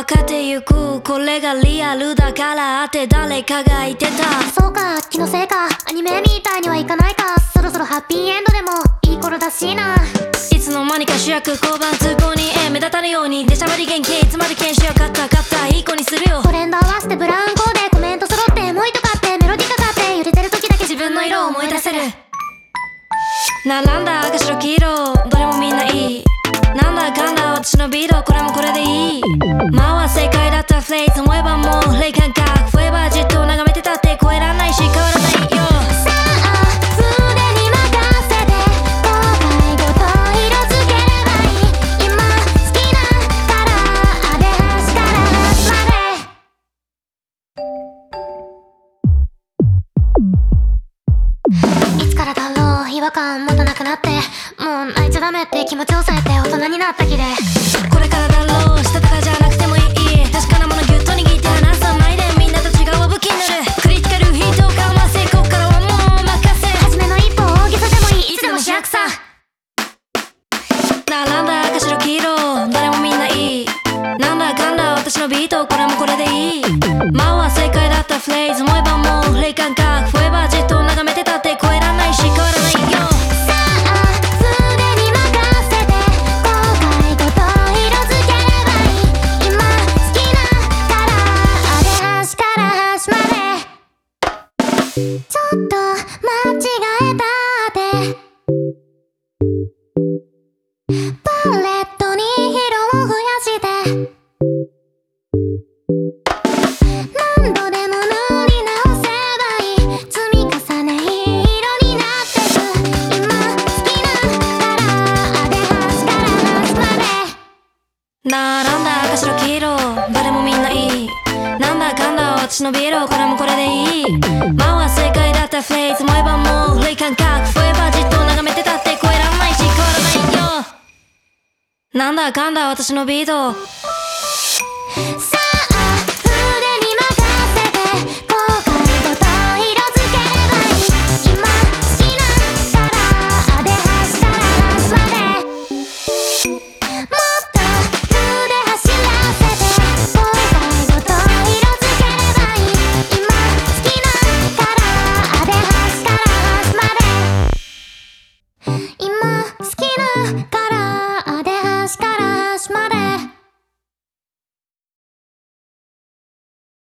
分かってゆく、これがリアルだからって誰かが言ってた。 そうか、気のせいか、アニメみたいにはいかないか。そろそろハッピーエンドでもいい頃だしな。 いつの間にか主役交番通行に目立たぬように出しゃばり元気、いつまで研修よ、勝ったいい子にするよ。 トレンド合わせてブラウンコーデ、コメント揃ってもう一かってメロディかかって揺れてる時だけ自分の色を思い出せる。 並んだ赤白黄色、どれもみんないい。なんだかんだ私のビート、これもこれでいい。まあは正解だったフレーズ、思えばもう霊感か。フォーエバーじっと眺めてたって超えらんないし変わらないよ。 さあすでに任せて後悔ごと色づければいい。今好きなカラーで端から端まで。いつからだろう違和感持たなくなって、もう泣いちゃダメって気持ちを抑えて大人になった気で。 これからだろう、したたかじゃなくてもいい。確かなものギュッと握って離さないで、みんなと違う武器になる。クリティカルヒットをかませ、こっからはもう任せ。 初めの一歩大げさでもいい、いつでも主役さ。 並んだ赤白黄色、誰もみんないい。なんだかんだ私のビート、これもこれでいい。まあは正解だったフレーズ、思えばもう霊感か。フォーエバーじっと眺めてたって超えらんないし変わらないよ。 さあすでに任せて後悔ごと色づければいい。今好きなカラーで端から端まで。ちょっと間違えたってパレットに色を増やして何度でも塗り直せばいい。積み重ねいい色になってく。今好きなカラーで端から端まで。 並んだ赤白黄色、誰もみんないい。なんだかんだ私のビール、これもこれでいい。まあは正解だったフレーズ、思えばもう霊感か。フォーエバーじっと眺めてたって超えらんないし変わらないよ。なんだかんだ私のビート。